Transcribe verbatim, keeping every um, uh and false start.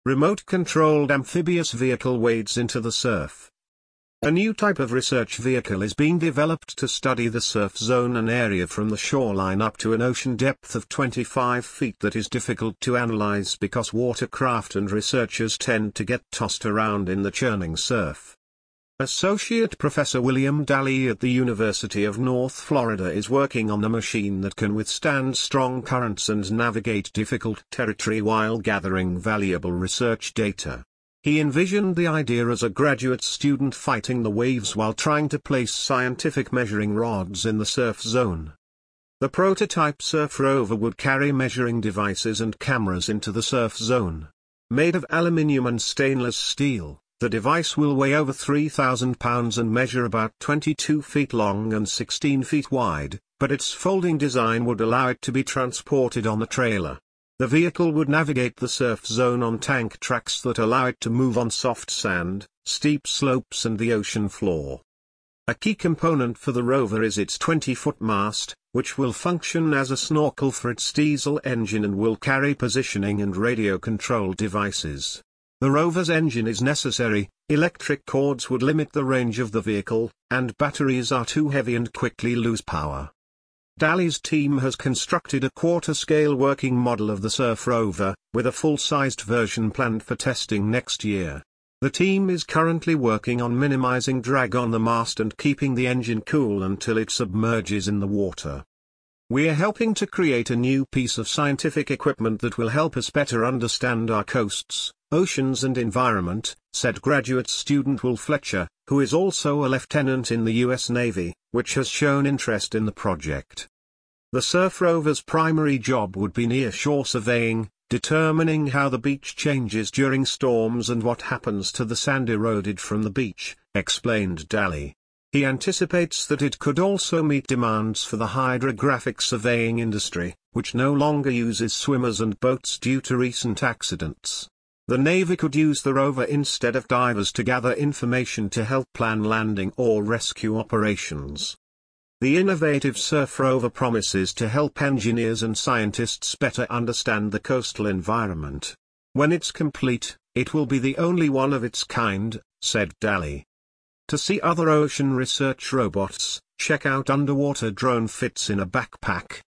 Remote-controlled amphibious vehicle wades into the surf. A new type of research vehicle is being developed to study the surf zone, an area from the shoreline up to an ocean depth of twenty-five feet that is difficult to analyze because watercraft and researchers tend to get tossed around in the churning surf. Associate Professor William Daly at the University of North Florida is working on a machine that can withstand strong currents and navigate difficult territory while gathering valuable research data. He envisioned the idea as a graduate student fighting the waves while trying to place scientific measuring rods in the surf zone. The prototype surf rover would carry measuring devices and cameras into the surf zone. Made of aluminium and stainless steel, the device will weigh over three thousand pounds and measure about twenty-two feet long and sixteen feet wide, but its folding design would allow it to be transported on the trailer. The vehicle would navigate the surf zone on tank tracks that allow it to move on soft sand, steep slopes and the ocean floor. A key component for the rover is its twenty-foot mast, which will function as a snorkel for its diesel engine and will carry positioning and radio control devices. The rover's engine is necessary, electric cords would limit the range of the vehicle, and batteries are too heavy and quickly lose power. Daly's team has constructed a quarter-scale working model of the surf rover, with a full-sized version planned for testing next year. The team is currently working on minimizing drag on the mast and keeping the engine cool until it submerges in the water. We're helping to create a new piece of scientific equipment that will help us better understand our coasts, oceans and environment, said graduate student Will Fletcher, who is also a lieutenant in the U S Navy, which has shown interest in the project. The surf rover's primary job would be near-shore surveying, determining how the beach changes during storms and what happens to the sand eroded from the beach, explained Daly. He anticipates that it could also meet demands for the hydrographic surveying industry, which no longer uses swimmers and boats due to recent accidents. The Navy could use the rover instead of divers to gather information to help plan landing or rescue operations. The innovative surf rover promises to help engineers and scientists better understand the coastal environment. When it's complete, it will be the only one of its kind, said Daly. To see other ocean research robots, check out Underwater Drone Fits in a Backpack.